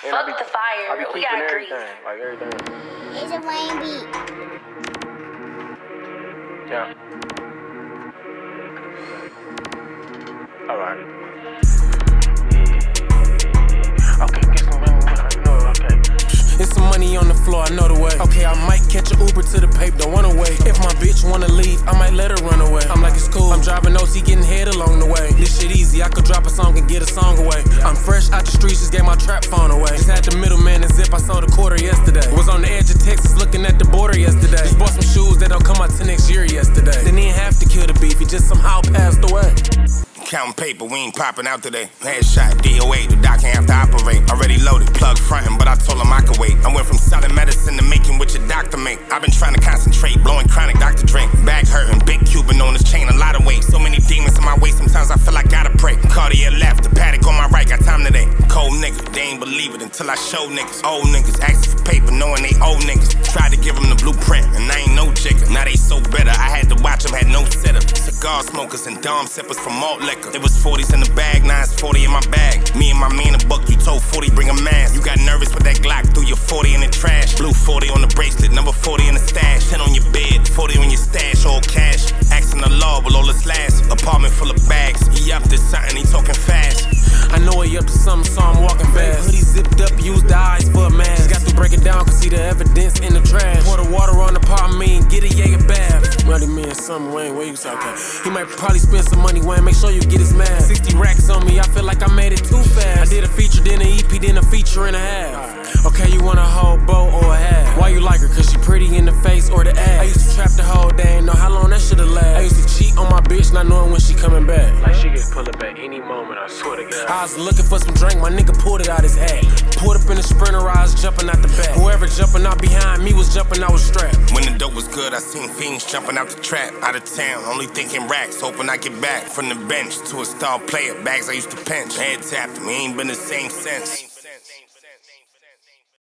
Fuck the fire. I be We keeping got grease. everything, like everything. It's a Wayne beat. Yeah. All right. Okay, get some money. No, okay. It's some money on the floor, I know the way. Okay, I might catch an Uber to the pape, don't run away. If my bitch wanna leave, I might let her run away. I'm like, it's cool, I'm driving OT, getting head along the way. This shit easy, I could drop a song and get a song away. I'm fresh out the streets, just gave my trap phone away. Just had the middleman and zip, I sold a quarter yesterday. Was on the edge of Texas, looking at the border yesterday. Just bought some shoes that don't come out till next year yesterday. Didn't even have to kill the beef, he just somehow passed away. Counting paper, we ain't popping out today. Headshot, DOA, the doc ain't have to operate. Already loaded, plug frontin', but I told him I could wait. I went from selling medicine to making what your doctor make. I've been trying to concentrate, blowing chronic Dr. Dre. Back hurting, big Cuban on his chain, a lot of weight. So many demons in my way, sometimes I feel I gotta pray. Cartier left, the paddock on my right, got time today. Cold niggas, they ain't believe it until I show niggas. Old niggas, asking for paper, knowing they old niggas. Tried to give them the blueprint, and I ain't no jigger. Now they so better, I had to watch them, had no setup. Cigar smokers and Dom sippers from malt liquor. It was 40s in the bag, now it's 40 in my bag. Me and my man a buck, you told 40 bring a mask. You got nervous with that Glock, threw your 40 in the trash. Blue 40 on the bracelet, number 40 in the stash. 10 on your bed, 40 on your stash, all cash. Asking the law, will all this last? Apartment full of bags, he up to something, he talking fast. I know he up to something, so I'm walking fast. Hoodie zipped up, used the eyes for a mask. Just got to break it down, cause see the evidence in the trash. Pour the water on the pot, get a Jaeger bath. Melody me and Summer Wayne, where you say, okay. He might probably spend some money, Wayne, make sure you get his mask. 60 racks on me, I feel like I made it too fast. I did a feature, then an EP, then a feature and a half. Okay, you want a whole bow or a half? Why you like her? Cause she pretty in the face or the ass? I used to trap the whole day, ain't know how long that should've lasted. I used to cheat on my bitch, not knowing when she coming back. Like she gets pulled up at any moment, I swear to God. I was looking for some drink, my nigga pulled it out his hat. Pulled up in the Sprinter, I was jumping out the back. Whoever jumping out behind me was jumping, I was strapped. When the dope was good, I seen fiends jumping out the trap. Out of town, only thinking racks, hoping I get back. From the bench to a star player, bags I used to pinch. Head tapped, we ain't been the same since.